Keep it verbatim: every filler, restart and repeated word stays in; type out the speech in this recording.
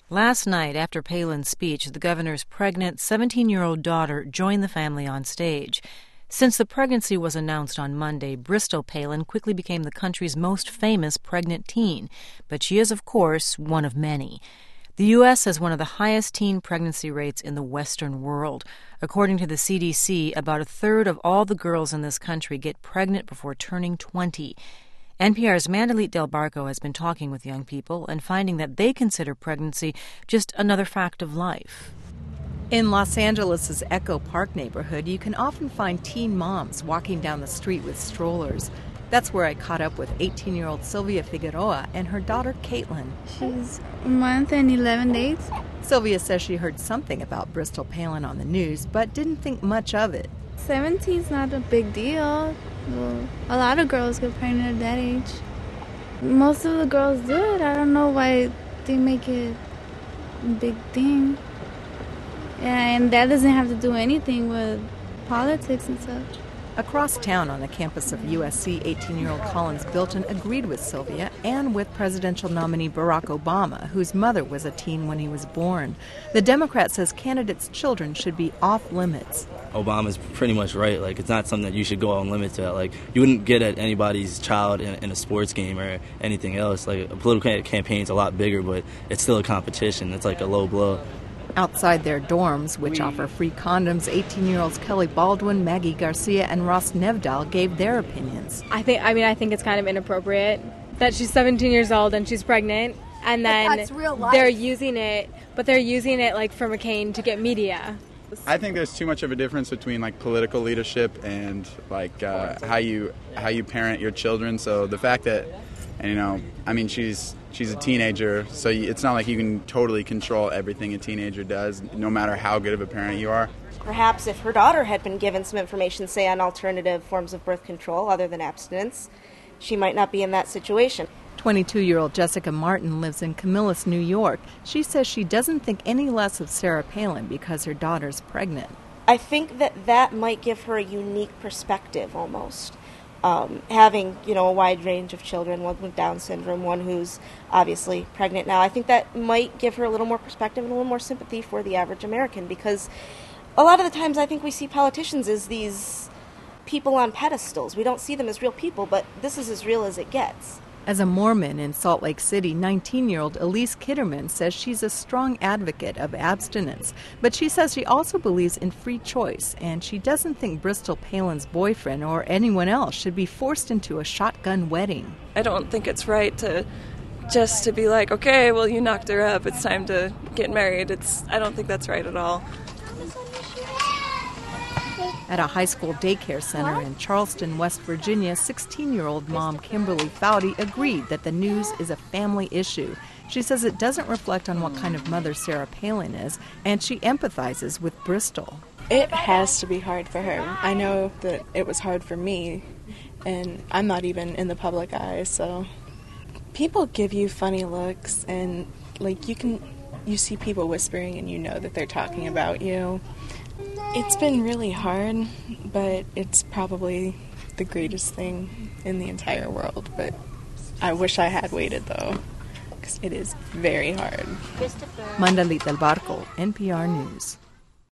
Last night, after Palin's speech, the governor's pregnant seventeen-year-old daughter joined the family on stage. Since the pregnancy was announced on Monday, Bristol Palin quickly became the country's most famous pregnant teen. But she is, of course, one of many. The U S has one of the highest teen pregnancy rates in the Western world. According to the C D C, about a third of all the girls in this country get pregnant before turning twenty. N P R's Mandalit Del Barco has been talking with young people and finding that they consider pregnancy just another fact of life. In Los Angeles' Echo Park neighborhood, you can often find teen moms walking down the street with strollers. That's where I caught up with eighteen-year-old Sylvia Figueroa and her daughter, Caitlin. She's a month and eleven days. Sylvia says she heard something about Bristol Palin on the news, but didn't think much of it. seventeen's not a big deal. Well, a lot of girls get pregnant at that age. Most of the girls do it. I don't know why they make it a big thing. And that doesn't have to do anything with politics and such. Across town on the campus of U S C, eighteen-year-old Collins Bilton agreed with Sylvia and with presidential nominee Barack Obama, whose mother was a teen when he was born. The Democrat says candidates' children should be off limits. Obama's pretty much right. Like, it's not something that you should go on limits at. Like, you wouldn't get at anybody's child in, in a sports game or anything else. Like, a political campaign's a lot bigger, but it's still a competition. It's like a low blow. Outside their dorms, which offer free condoms, eighteen-year-olds Kelly Baldwin, Maggie Garcia, and Ross Nevdal gave their opinions. I think, I mean, I think it's kind of inappropriate that she's seventeen years old and she's pregnant, and then they're using it, but they're using it like for McCain to get media. I think there's too much of a difference between like political leadership and like uh, how you how you parent your children. So the fact that, and, you know, I mean, she's she's a teenager, so it's not like you can totally control everything a teenager does, no matter how good of a parent you are. Perhaps if her daughter had been given some information, say, on alternative forms of birth control other than abstinence, she might not be in that situation. twenty-two-year-old Jessica Martin lives in Camillus, New York. She says she doesn't think any less of Sarah Palin because her daughter's pregnant. I think that that might give her a unique perspective almost. Um, having, you know, a wide range of children, one with Down syndrome, one who's obviously pregnant now. I think that might give her a little more perspective and a little more sympathy for the average American, because a lot of the times I think we see politicians as these people on pedestals. We don't see them as real people, but this is as real as it gets. As a Mormon in Salt Lake City, nineteen-year-old Elise Kitterman says she's a strong advocate of abstinence, but she says she also believes in free choice, and she doesn't think Bristol Palin's boyfriend or anyone else should be forced into a shotgun wedding. I don't think it's right to just to be like, okay, well, you knocked her up, it's time to get married. It's I don't think that's right at all. At a high school daycare center in Charleston, West Virginia, sixteen-year-old mom Kimberly Foudy agreed that the news is a family issue. She says it doesn't reflect on what kind of mother Sarah Palin is, and she empathizes with Bristol. It has to be hard for her. I know that it was hard for me, and I'm not even in the public eye, so people give you funny looks, and like you can, you see people whispering and you know that they're talking about you. It's been really hard, but it's probably the greatest thing in the entire world. But I wish I had waited, though, because it is very hard. Mandalit Del Barco, N P R News.